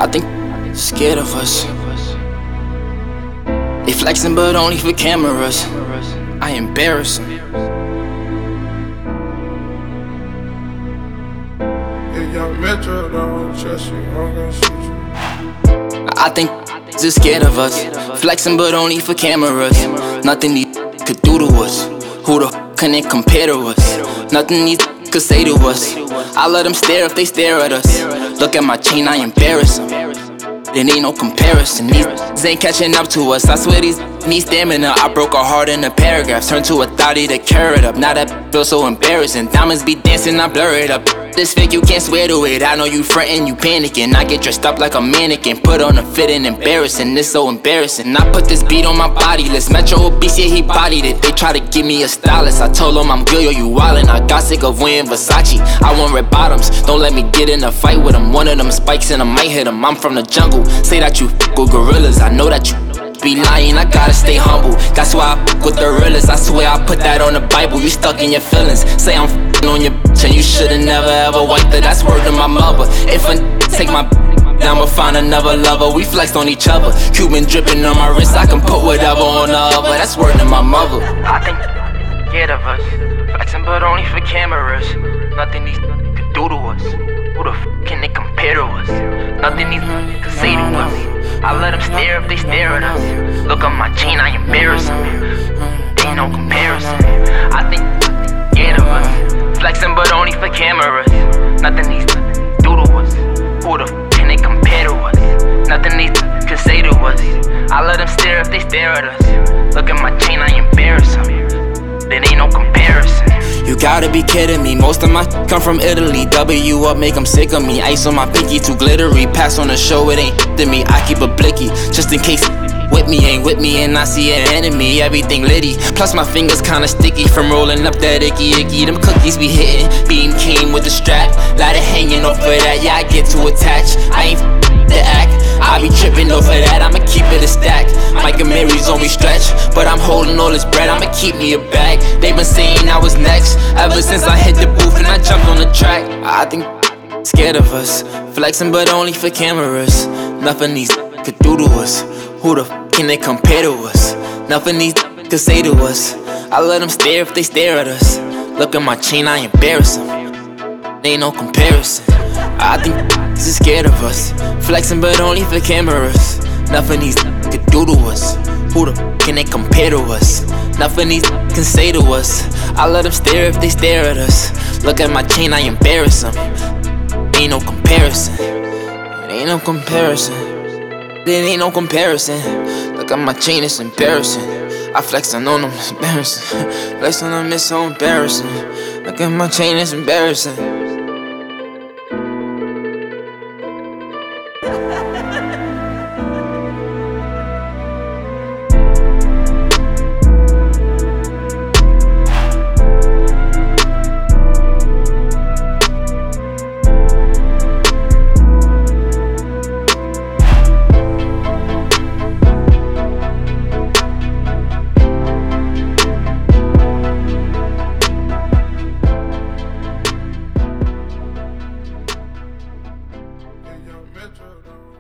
I think scared of us. They flexing but only for cameras. I embarrass them. I think just scared of us. Flexing but only for cameras. Nothing these could do to us. Who the can they compare to us? Nothing these could say to us. I let them stare if they stare at us. Look at my chain, I embarrass them. There ain't no comparison. These ain't catching up to us. I swear these need stamina. I broke a heart in a paragraph, turned to a thotty to carry it up. Now that feels so embarrassing. Diamonds be dancing, I blur it up. This fake, you can't swear to it. I know you frontin', you panicking. I get dressed up like a mannequin, put on a fit and embarrassing. It's so embarrassing. I put this beat on my body list. Metro obese, yeah, he bodied it. They try to give me a stylist. I told them I'm good, yo, you wildin'. I got sick of wearing Versace. I want red bottoms. Don't let me get in a fight with them. One of them spikes and I might hit them. I'm from the jungle. Say that you f with gorillas. I know that you be lying, I gotta stay humble. That's why I f with the realest. I swear I put that on the Bible. You stuck in your feelings. Say I'm f***ing on your bitch and you should've never ever wiped it. That's word to my mother. If a take my I'ma find another lover. We flexed on each other. Cuban dripping on my wrist. I can put whatever on the other. That's word to my mother. I think scared of us. Flexing but only for cameras. Nothing these could do to us. Who the f can they compare to us? Nothing these could say to us. I let them stare if they stare at us. Look at my chain, I embarrass them. Ain't no comparison. I think scared of us. Flexing but only for cameras. Nothing these do to us. Who the f can they compare to us? Nothing these could say to us. I let them stare if they stare at us. Look at my chain, I embarrass them. There ain't no comparison. You gotta be kidding me, most of my come from Italy. W up, make them sick of me. Ice on my pinky, too glittery. Pass on the show, it ain't to me. I keep a blicky, just in case with me ain't with me and I see an enemy. Everything litty, plus my fingers kinda sticky from rolling up that icky. Them cookies be hitting, beam came with the strap. Ladder hanging off of that, yeah, I get too attached. I ain't the act, I be tripping over that. I'ma keep it a stack. Mike and Mary's on me stretch, but I'm holding all this bread. I'ma keep me a bag. They been saying I was next ever since I hit the booth and I jumped on the track. I think scared of us, flexing but only for cameras. Nothing these could do to us. Who the f can they compare to us? Nothing these could say to us. I let them stare if they stare at us. Look at my chain, I embarrass them. Ain't no comparison. I think is scared of us, flexing but only for cameras. Nothing these could do to us. Who the f can they compare to us? Nothing these can say to us. I let them stare if they stare at us. Look at my chain, I embarrass them. Ain't no comparison. Ain't no comparison. There ain't no comparison. Look at my chain, it's embarrassing. I flexing on them, it's embarrassing. Flexing on them, it's so embarrassing. Look at my chain, it's embarrassing. Metro,